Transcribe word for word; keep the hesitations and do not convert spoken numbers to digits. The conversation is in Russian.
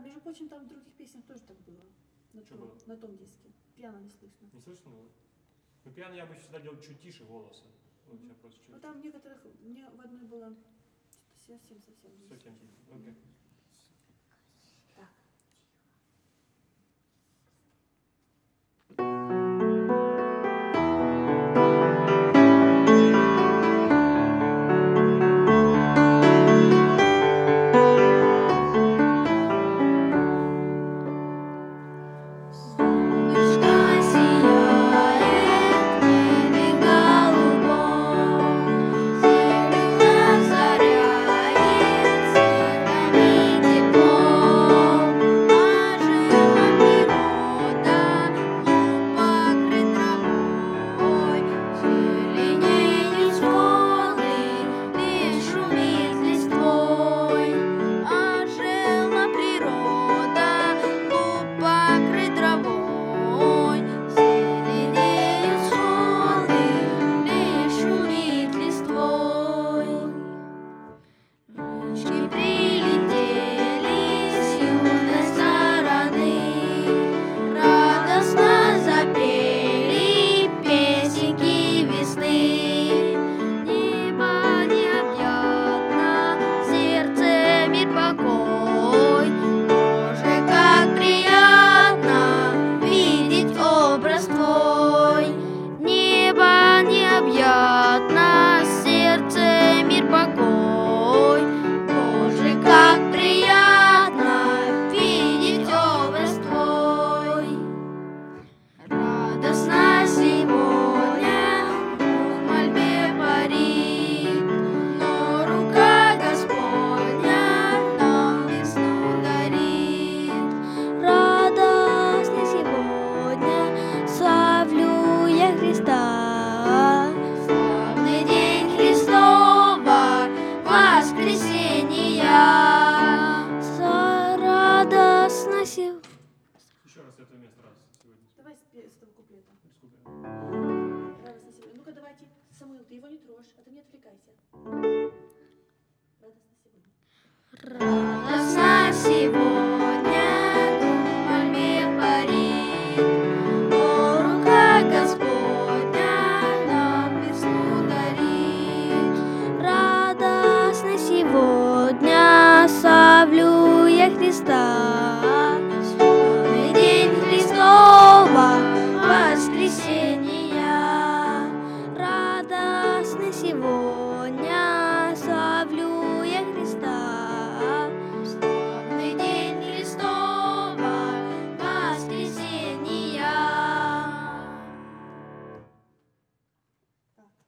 между прочим, там в других песнях тоже так было. На, том, было? на том диске. Пьяно не слышно. Не слышно было? Ну, пьяно я обычно всегда делаю чуть тише голоса. Вот я просто чуть. Ну, там некоторых, мне в одной было совсем-совсем. Совсем тихо, окей. Так. Еще раз это место раз сегодня. Давай с, с этого куплета. Радостно сегодня. Ну-ка давайте, Самуил, ты его не трожь, а ты не отвлекайся. Радостно сегодня. Радостно сегодня дом мольбе парит, но рука Господня нам весну дарит. Радостно сегодня славлю я Христа.